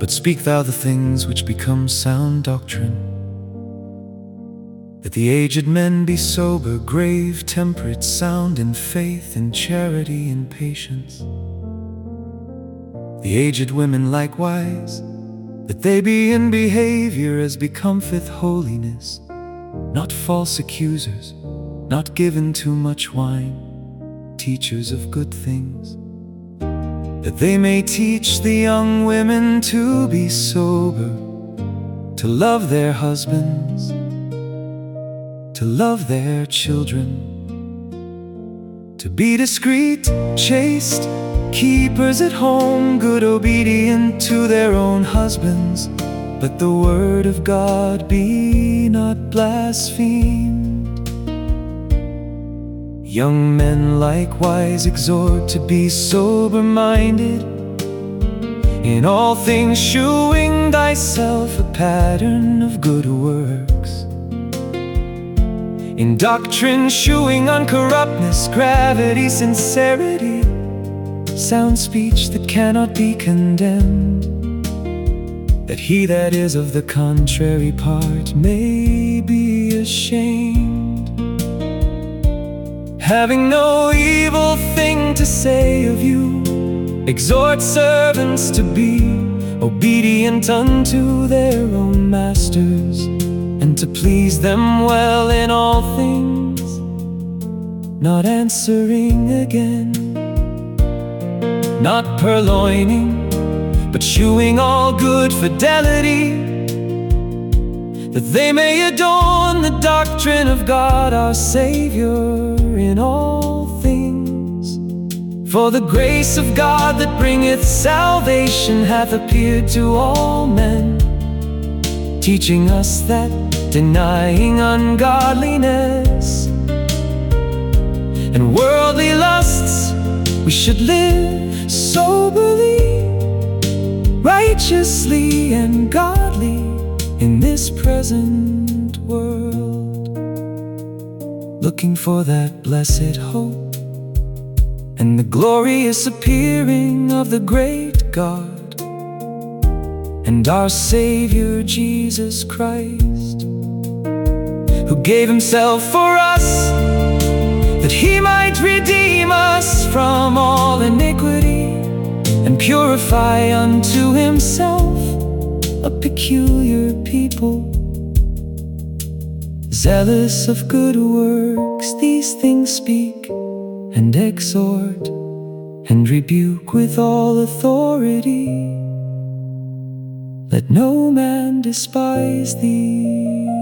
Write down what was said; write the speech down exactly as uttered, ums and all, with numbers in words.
but speak thou the things which become sound doctrine. That the aged men be sober, grave, temperate, sound in faith, in charity, in patience. The aged women likewise, that they be in behavior as becometh holiness, not false accusers, not given to much wine, teachers of good things. That they may teach the young women to be sober, to love their husbands, to love their children, to be discreet, chaste, keepers at home, good, obedient to their own husbands. Let the word of God be not blasphemed. Young men likewise exhort to be sober-minded, in all things shewing thyself a pattern of good works. In doctrine shewing uncorruptness, gravity, sincerity, sound speech that cannot be condemned, that he that is of the contrary part may be ashamed. Having no evil thing to say of you, exhort servants to be obedient unto their own masters, and to please them well in all things, not answering again, not purloining, but shewing all good fidelity, that they may adorn the doctrine of God our Savior in all things. For the grace of God that bringeth salvation hath appeared to all men, teaching us that, denying ungodliness and worldly lusts, we should live soberly, righteously, and godly in this present world, looking for that blessed hope and the glorious appearing of the great God and our Savior Jesus Christ, who gave himself for us, that he might redeem us from all iniquity, and purify unto himself a peculiar people, zealous of good works. These things speak, and exhort, and rebuke with all authority. Let no man despise thee.